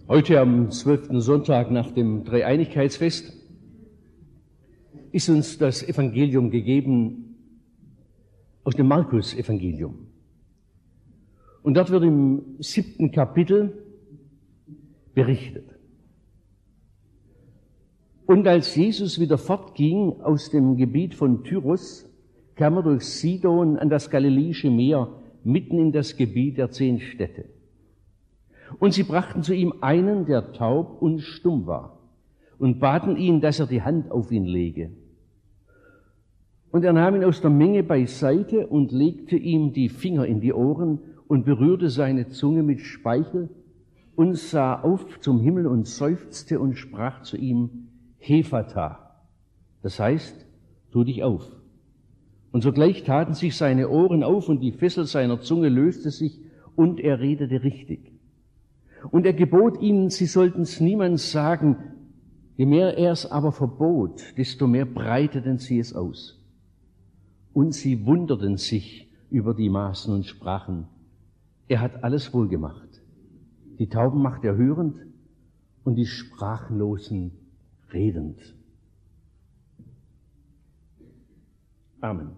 Heute am 12. Sonntag nach dem Dreieinigkeitsfest ist uns das Evangelium gegeben aus dem Markus-Evangelium. Und dort wird im 7. Kapitel berichtet. Und als Jesus wieder fortging aus dem Gebiet von Tyrus, kam er durch Sidon an das Galiläische Meer, mitten in das Gebiet der 10 Städte. Und sie brachten zu ihm einen, der taub und stumm war, und baten ihn, dass er die Hand auf ihn lege. Und er nahm ihn aus der Menge beiseite und legte ihm die Finger in die Ohren und berührte seine Zunge mit Speichel und sah auf zum Himmel und seufzte und sprach zu ihm, Hephata, das heißt, tu dich auf. Und sogleich taten sich seine Ohren auf und die Fessel seiner Zunge löste sich und er redete richtig. Und er gebot ihnen, sie sollten es niemand sagen. Je mehr er es aber verbot, desto mehr breiteten sie es aus. Und sie wunderten sich über die Maßen und sprachen, er hat alles wohl gemacht. Die Tauben macht er hörend und die Sprachlosen redend. Amen.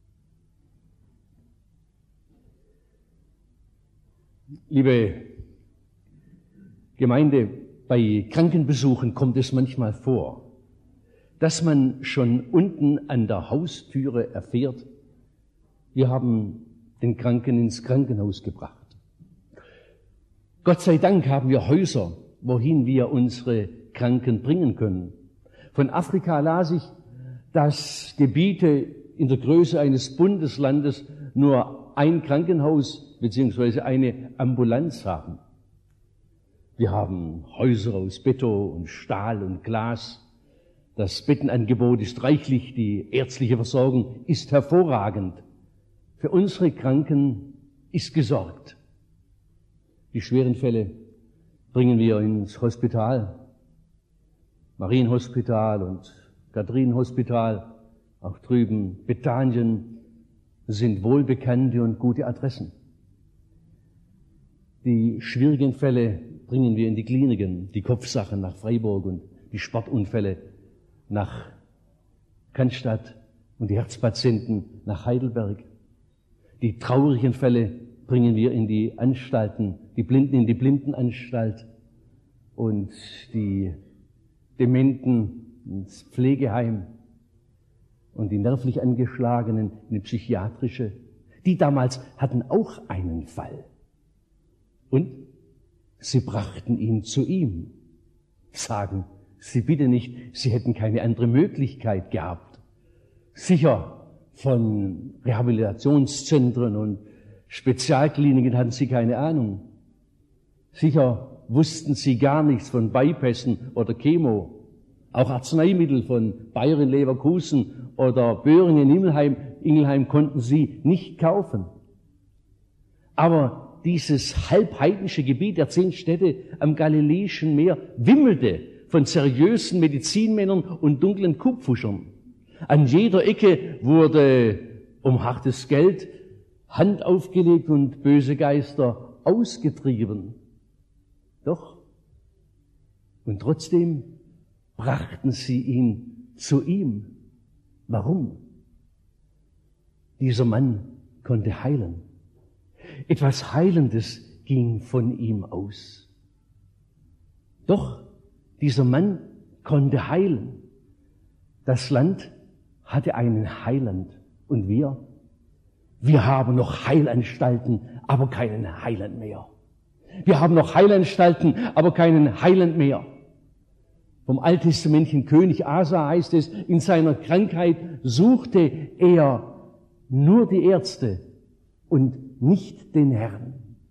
Liebe Gemeinde, bei Krankenbesuchen kommt es manchmal vor, dass man schon unten an der Haustüre erfährt, wir haben den Kranken ins Krankenhaus gebracht. Gott sei Dank haben wir Häuser, wohin wir unsere Kranken bringen können. Von Afrika las ich, dass Gebiete in der Größe eines Bundeslandes nur ein Krankenhaus bzw. eine Ambulanz haben. Wir haben Häuser aus Beton und Stahl und Glas. Das Bettenangebot ist reichlich, die ärztliche Versorgung ist hervorragend. Für unsere Kranken ist gesorgt. Die schweren Fälle bringen wir ins Hospital, Marienhospital und Kathrinenhospital, auch drüben Bethanien sind wohlbekannte und gute Adressen. Die schwierigen Fälle bringen wir in die Kliniken, die Kopfsachen nach Freiburg und die Sportunfälle nach Cannstatt und die Herzpatienten nach Heidelberg. Die traurigen Fälle bringen wir in die Anstalten, die Blinden in die Blindenanstalt und die Dementen ins Pflegeheim und die nervlich Angeschlagenen in die psychiatrische. Die damals hatten auch einen Fall. Und sie brachten ihn zu ihm. Sagen Sie bitte nicht, sie hätten keine andere Möglichkeit gehabt. Sicher von Rehabilitationszentren und Spezialkliniken hatten sie keine Ahnung. Sicher wussten sie gar nichts von Bypassen oder Chemo. Auch Arzneimittel von Bayer in Leverkusen oder Böhringen in Ingelheim konnten sie nicht kaufen. Aber dieses halbheidnische Gebiet der 10 Städte am Galiläischen Meer wimmelte von seriösen Medizinmännern und dunklen Kupfuschern. An jeder Ecke wurde um hartes Geld Hand aufgelegt und böse Geister ausgetrieben. Doch, und trotzdem brachten sie ihn zu ihm. Warum? Dieser Mann konnte heilen. Etwas Heilendes ging von ihm aus. Doch dieser Mann konnte heilen. Das Land hatte einen Heiland. Und wir haben noch Heilanstalten, aber keinen Heiland mehr. Wir haben noch Heilanstalten, aber keinen Heiland mehr. Vom alttestamentlichen König Asa heißt es, in seiner Krankheit suchte er nur die Ärzte und nicht den Herrn.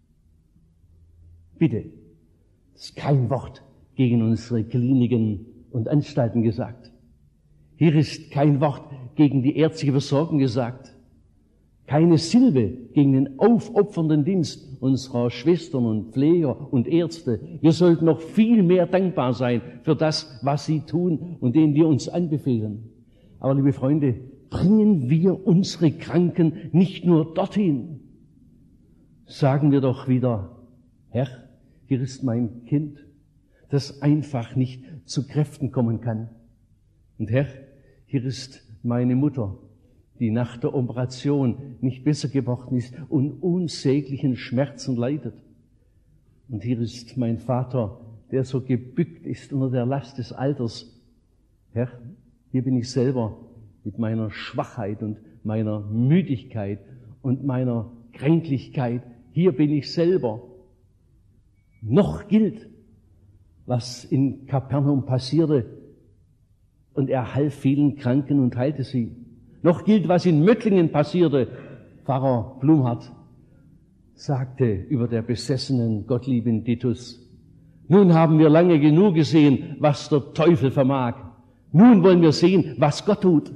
Bitte, es ist kein Wort gegen unsere Kliniken und Anstalten gesagt. Hier ist kein Wort gegen die ärztliche Versorgung gesagt. Keine Silbe gegen den aufopfernden Dienst unserer Schwestern und Pfleger und Ärzte. Wir sollten noch viel mehr dankbar sein für das, was sie tun und denen wir uns anbefehlen. Aber liebe Freunde, bringen wir unsere Kranken nicht nur dorthin. Sagen wir doch wieder, Herr, hier ist mein Kind, das einfach nicht zu Kräften kommen kann. Und Herr, hier ist meine Mutter, die nach der Operation nicht besser geworden ist und unsäglichen Schmerzen leidet. Und hier ist mein Vater, der so gebückt ist unter der Last des Alters. Herr, hier bin ich selber mit meiner Schwachheit und meiner Müdigkeit und meiner Kränklichkeit. Hier bin ich selber. Noch gilt, was in Kapernaum passierte, und er half vielen Kranken und heilte sie. Noch gilt, was in Möttlingen passierte. Pfarrer Blumhardt sagte über der besessenen Gottlieben Ditus: Nun haben wir lange genug gesehen, was der Teufel vermag. Nun wollen wir sehen, was Gott tut.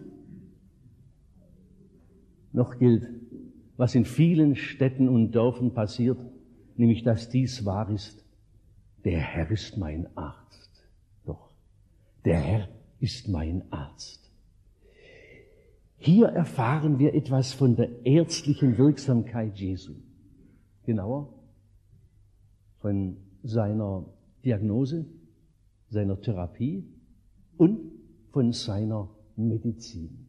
Noch gilt, was in vielen Städten und Dörfern passiert, nämlich, dass dies wahr ist. Der Herr ist mein Arzt. Doch, der Herr ist mein Arzt. Hier erfahren wir etwas von der ärztlichen Wirksamkeit Jesu. Genauer von seiner Diagnose, seiner Therapie und von seiner Medizin.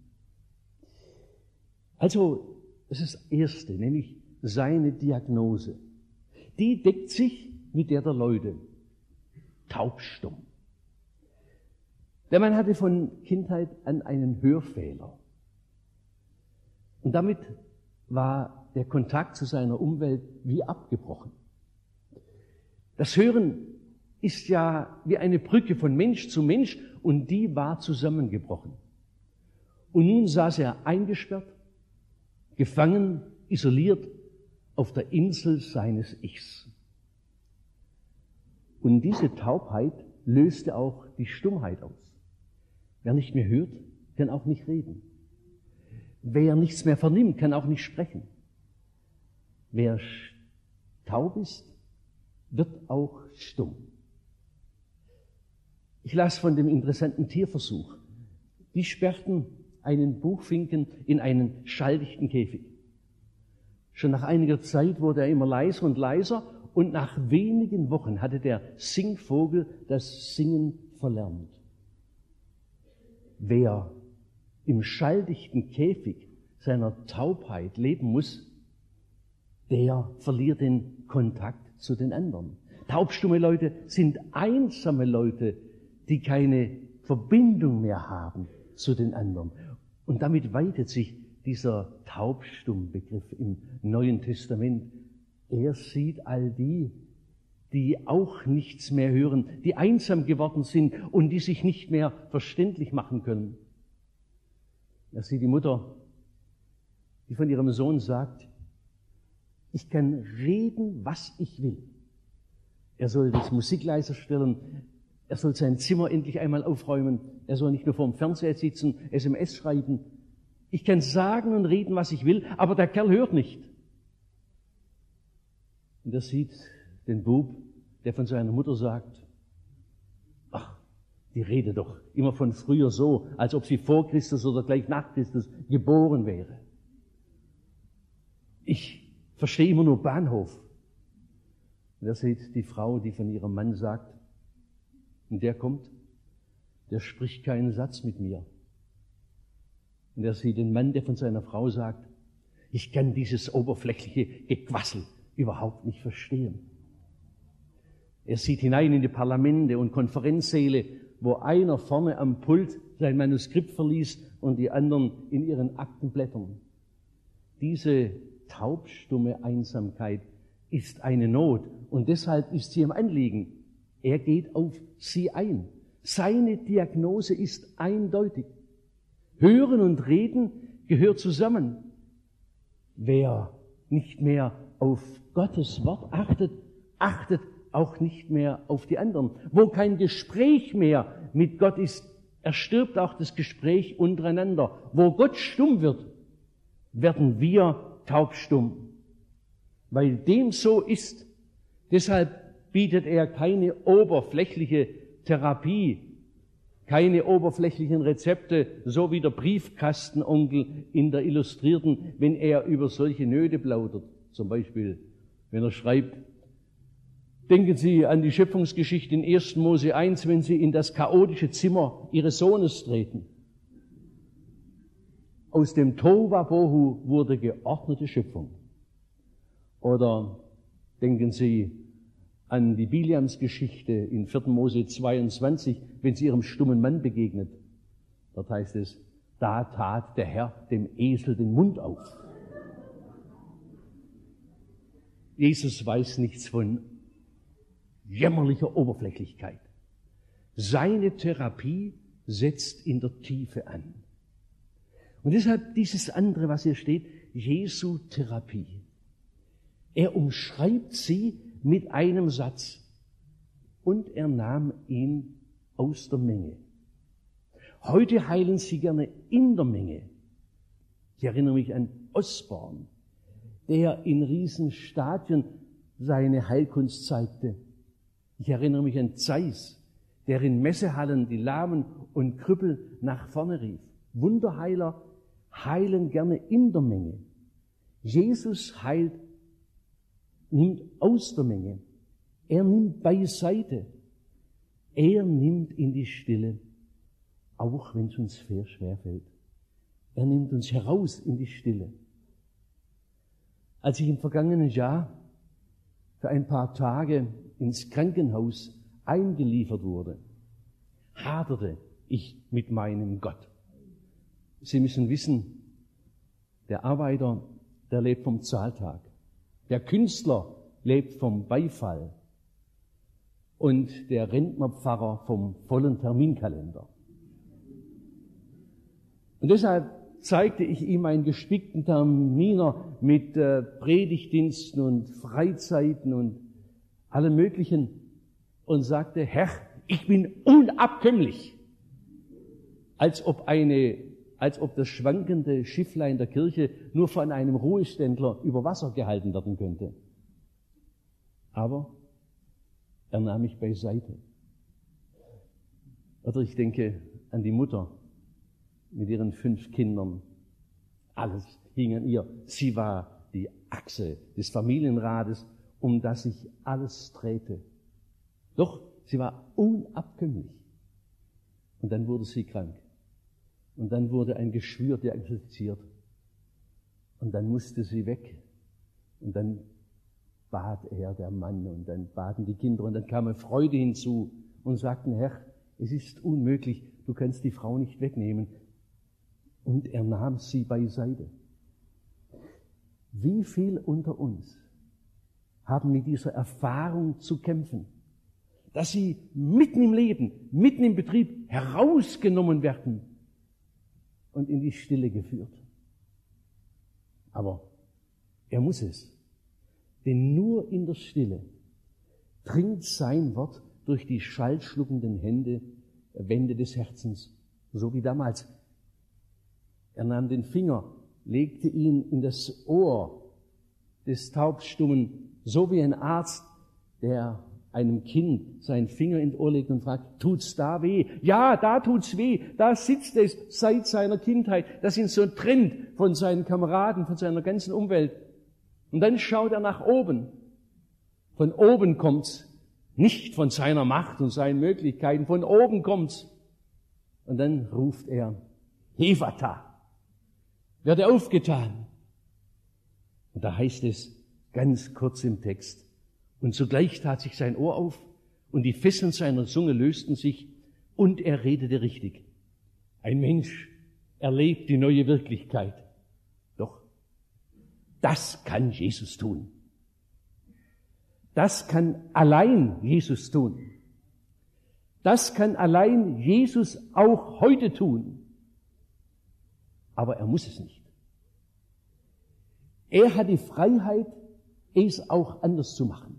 Also, das ist das Erste, nämlich seine Diagnose. Die deckt sich mit der Leute. Taubstumm. Der Mann hatte von Kindheit an einen Hörfehler. Und damit war der Kontakt zu seiner Umwelt wie abgebrochen. Das Hören ist ja wie eine Brücke von Mensch zu Mensch, und die war zusammengebrochen. Und nun saß er eingesperrt, gefangen, isoliert auf der Insel seines Ichs. Und diese Taubheit löste auch die Stummheit aus. Wer nicht mehr hört, kann auch nicht reden. Wer nichts mehr vernimmt, kann auch nicht sprechen. Wer taub ist, wird auch stumm. Ich las von dem interessanten Tierversuch. Die sperrten einen Buchfinken in einen schalldichten Käfig. Schon nach einiger Zeit wurde er immer leiser und leiser, und nach wenigen Wochen hatte der Singvogel das Singen verlernt. Wer im schalldichten Käfig seiner Taubheit leben muss, der verliert den Kontakt zu den anderen. Taubstumme Leute sind einsame Leute, die keine Verbindung mehr haben zu den anderen. Und damit weitet sich dieser Taubstumm-Begriff im Neuen Testament. Er sieht all die, die auch nichts mehr hören, die einsam geworden sind und die sich nicht mehr verständlich machen können. Er sieht die Mutter, die von ihrem Sohn sagt: Ich kann reden, was ich will. Er soll das Musik leiser stellen, er soll sein Zimmer endlich einmal aufräumen, er soll nicht nur vorm Fernseher sitzen, SMS schreiben. Ich kann sagen und reden, was ich will, aber der Kerl hört nicht. Und er sieht den Bub, der von seiner Mutter sagt: Ach, die redet doch immer von früher so, als ob sie vor Christus oder gleich nach Christus geboren wäre. Ich verstehe immer nur Bahnhof. Und er sieht die Frau, die von ihrem Mann sagt, und der kommt, der spricht keinen Satz mit mir. Und er sieht den Mann, der von seiner Frau sagt: Ich kann dieses oberflächliche Gequassel überhaupt nicht verstehen. Er sieht hinein in die Parlamente und Konferenzsäle, wo einer vorne am Pult sein Manuskript verliest und die anderen in ihren Akten blättern. Diese taubstumme Einsamkeit ist eine Not, und deshalb ist sie im Anliegen. Er geht auf sie ein. Seine Diagnose ist eindeutig. Hören und Reden gehört zusammen. Wer nicht mehr auf Gottes Wort achtet, achtet auch nicht mehr auf die anderen. Wo kein Gespräch mehr mit Gott ist, erstirbt auch das Gespräch untereinander. Wo Gott stumm wird, werden wir taubstumm. Weil dem so ist, deshalb bietet er keine oberflächliche Therapie, keine oberflächlichen Rezepte, so wie der Briefkastenonkel in der Illustrierten, wenn er über solche Nöte plaudert. Zum Beispiel, wenn er schreibt: Denken Sie an die Schöpfungsgeschichte in 1. Mose 1, wenn Sie in das chaotische Zimmer Ihres Sohnes treten. Aus dem Tohuwabohu wurde geordnete Schöpfung. Oder denken Sie an die Biliams-Geschichte in 4. Mose 22, wenn sie ihrem stummen Mann begegnet. Dort heißt es, da tat der Herr dem Esel den Mund auf. Jesus weiß nichts von jämmerlicher Oberflächlichkeit. Seine Therapie setzt in der Tiefe an. Und deshalb dieses andere, was hier steht, Jesu Therapie. Er umschreibt sie mit einem Satz. Und er nahm ihn aus der Menge. Heute heilen sie gerne in der Menge. Ich erinnere mich an Osborn, der in Riesenstadien seine Heilkunst zeigte. Ich erinnere mich an Zeiss, der in Messehallen die Lahmen und Krüppel nach vorne rief. Wunderheiler heilen gerne in der Menge. Jesus heilt, nimmt aus der Menge. Er nimmt beiseite. Er nimmt in die Stille, auch wenn es uns schwer fällt. Er nimmt uns heraus in die Stille. Als ich im vergangenen Jahr für ein paar Tage ins Krankenhaus eingeliefert wurde, haderte ich mit meinem Gott. Sie müssen wissen, der Arbeiter, der lebt vom Zahltag. Der Künstler lebt vom Beifall. Und der Rentnerpfarrer vom vollen Terminkalender. Und deshalb zeigte ich ihm einen gespickten Terminer mit Predigtdiensten und Freizeiten und allem Möglichen und sagte, Herr, ich bin unabkömmlich. Als ob das schwankende Schifflein der Kirche nur von einem Ruheständler über Wasser gehalten werden könnte. Aber er nahm mich beiseite. Oder ich denke an die Mutter mit ihren 5 Kindern. Alles hing an ihr. Sie war die Achse des Familienrates, um das sich alles drehte. Doch sie war unabkömmlich. Und dann wurde sie krank. Und dann wurde ein Geschwür diagnostiziert. Und dann musste sie weg. Und dann bat er, der Mann, und dann baten die Kinder, und dann kam eine Freude hinzu und sagten, Herr, es ist unmöglich, du kannst die Frau nicht wegnehmen. Und er nahm sie beiseite. Wie viel unter uns haben mit dieser Erfahrung zu kämpfen, dass sie mitten im Leben, mitten im Betrieb herausgenommen werden und in die Stille geführt. Aber er muss es. Denn nur in der Stille dringt sein Wort durch die schallschluckenden Wände des Herzens, so wie damals. Er nahm den Finger, legte ihn in das Ohr des Taubstummen, so wie ein Arzt, der einem Kind seinen Finger ins Ohr legt und fragt, tut's da weh? Ja, da tut's weh, da sitzt es seit seiner Kindheit, das ihn so trennt von seinen Kameraden, von seiner ganzen Umwelt. Und dann schaut er nach oben. Von oben kommt's, nicht von seiner Macht und seinen Möglichkeiten, von oben kommt's. Und dann ruft er, Hephata, werde aufgetan. Und da heißt es ganz kurz im Text, und sogleich tat sich sein Ohr auf und die Fesseln seiner Zunge lösten sich und er redete richtig. Ein Mensch erlebt die neue Wirklichkeit. Doch das kann Jesus tun. Das kann allein Jesus tun. Das kann allein Jesus auch heute tun. Aber er muss es nicht. Er hat die Freiheit, es auch anders zu machen.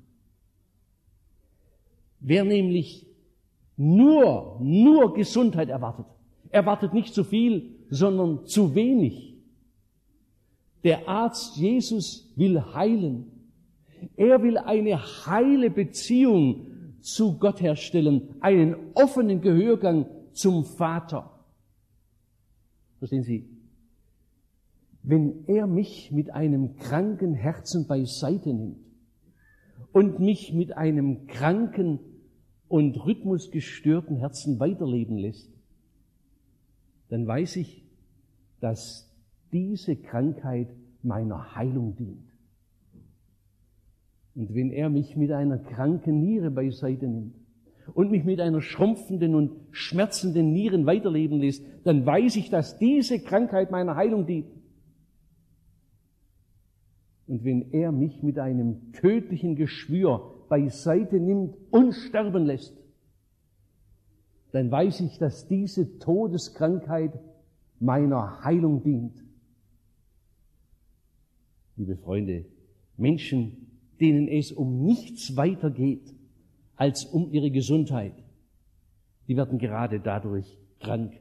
Wer nämlich nur Gesundheit erwartet nicht zu viel, sondern zu wenig. Der Arzt Jesus will heilen. Er will eine heile Beziehung zu Gott herstellen, einen offenen Gehörgang zum Vater. Verstehen Sie? Wenn er mich mit einem kranken Herzen beiseite nimmt und mich mit einem kranken und rhythmusgestörten Herzen weiterleben lässt, dann weiß ich, dass diese Krankheit meiner Heilung dient. Und wenn er mich mit einer kranken Niere beiseite nimmt und mich mit einer schrumpfenden und schmerzenden Nieren weiterleben lässt, dann weiß ich, dass diese Krankheit meiner Heilung dient. Und wenn er mich mit einem tödlichen Geschwür beiseite nimmt und sterben lässt, dann weiß ich, dass diese Todeskrankheit meiner Heilung dient. Liebe Freunde, Menschen, denen es um nichts weiter geht als um ihre Gesundheit, die werden gerade dadurch krank.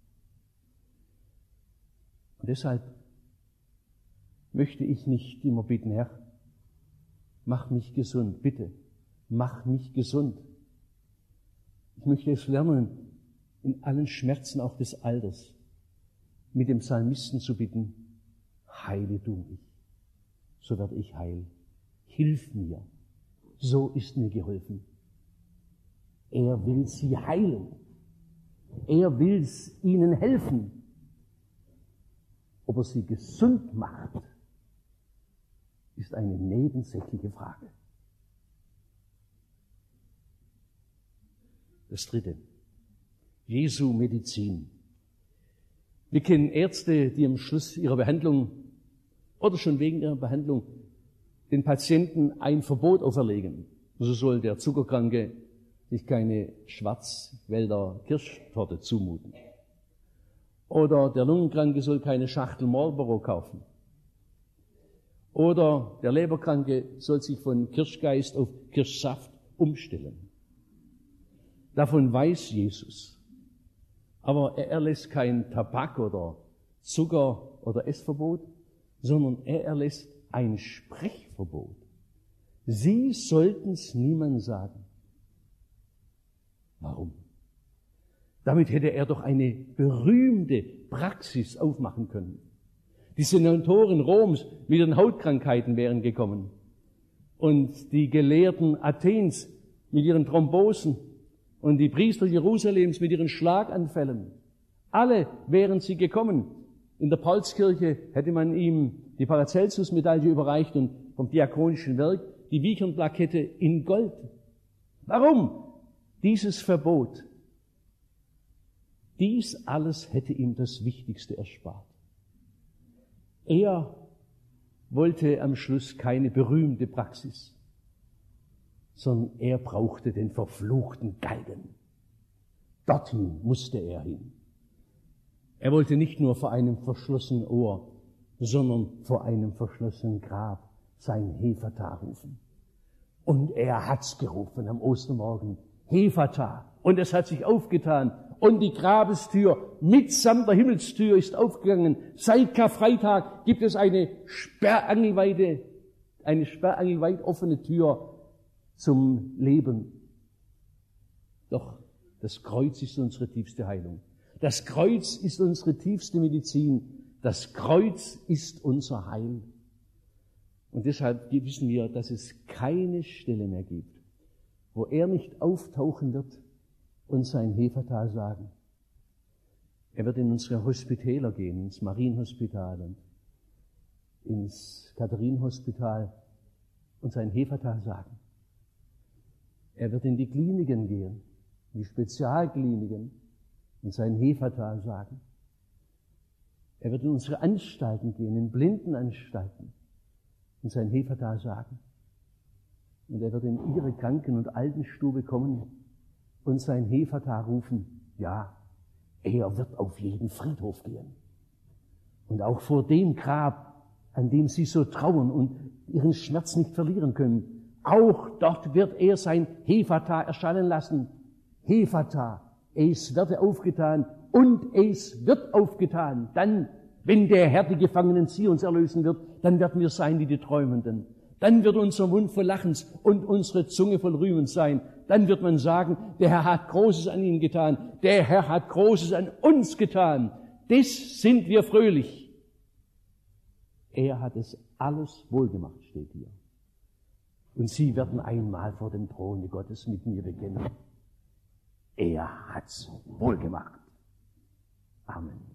Und deshalb möchte ich nicht immer bitten, Herr, mach mich gesund, bitte, mach mich gesund. Ich möchte es lernen, in allen Schmerzen auch des Alters, mit dem Psalmisten zu bitten, heile du mich, so werde ich heil. Hilf mir, so ist mir geholfen. Er will sie heilen. Er will ihnen helfen. Ob er sie gesund macht, ist eine nebensächliche Frage. Das Dritte, Jesu Medizin. Wir kennen Ärzte, die am Schluss ihrer Behandlung oder schon wegen ihrer Behandlung den Patienten ein Verbot auferlegen. So soll der Zuckerkranke sich keine Schwarzwälder Kirschtorte zumuten. Oder der Lungenkranke soll keine Schachtel Marlboro kaufen. Oder der Leberkranke soll sich von Kirschgeist auf Kirschsaft umstellen. Davon weiß Jesus. Aber er erlässt kein Tabak oder Zucker oder Essverbot, sondern er erlässt ein Sprechverbot. Sie sollten's niemand sagen. Warum? Damit hätte er doch eine berühmte Praxis aufmachen können. Die Senatoren Roms mit ihren Hautkrankheiten wären gekommen. Und die Gelehrten Athens mit ihren Thrombosen und die Priester Jerusalems mit ihren Schlaganfällen. Alle wären sie gekommen. In der Paulskirche hätte man ihm die Paracelsus-Medaille überreicht und vom diakonischen Werk die Wiechernplakette in Gold. Warum dieses Verbot? Dies alles hätte ihm das Wichtigste erspart. Er wollte am Schluss keine berühmte Praxis, sondern er brauchte den verfluchten Galgen. Dorthin musste er hin. Er wollte nicht nur vor einem verschlossenen Ohr, sondern vor einem verschlossenen Grab sein Hephata rufen. Und er hat's gerufen am Ostermorgen. Hephata. Und es hat sich aufgetan. Und die Grabestür mitsamt der Himmelstür ist aufgegangen. Seit Karfreitag gibt es eine sperrangelweit offene Tür zum Leben. Doch das Kreuz ist unsere tiefste Heilung. Das Kreuz ist unsere tiefste Medizin. Das Kreuz ist unser Heil. Und deshalb wissen wir, dass es keine Stelle mehr gibt, wo er nicht auftauchen wird und sein Hephata sagen. Er wird in unsere Hospitäler gehen, ins Marienhospital und ins Katharinenhospital und sein Hephata sagen. Er wird in die Kliniken gehen, in die Spezialkliniken und sein Hephata sagen. Er wird in unsere Anstalten gehen, in Blindenanstalten und sein Hephata sagen. Und er wird in ihre Kranken- und Altenstube kommen und sein Hephata rufen. Ja, er wird auf jeden Friedhof gehen. Und auch vor dem Grab, an dem sie so trauern und ihren Schmerz nicht verlieren können, auch dort wird er sein Hephata erscheinen lassen. Hephata, es werde aufgetan und es wird aufgetan. Dann, wenn der Herr die Gefangenen Zions erlösen wird, dann werden wir sein wie die Träumenden. Dann wird unser Mund voll Lachens und unsere Zunge voll Rühmens sein. Dann wird man sagen, der Herr hat Großes an ihnen getan. Der Herr hat Großes an uns getan. Des sind wir fröhlich. Er hat es alles wohlgemacht, steht hier. Und sie werden einmal vor dem Throne Gottes mit mir bekennen: Er hat's wohl gemacht. Amen.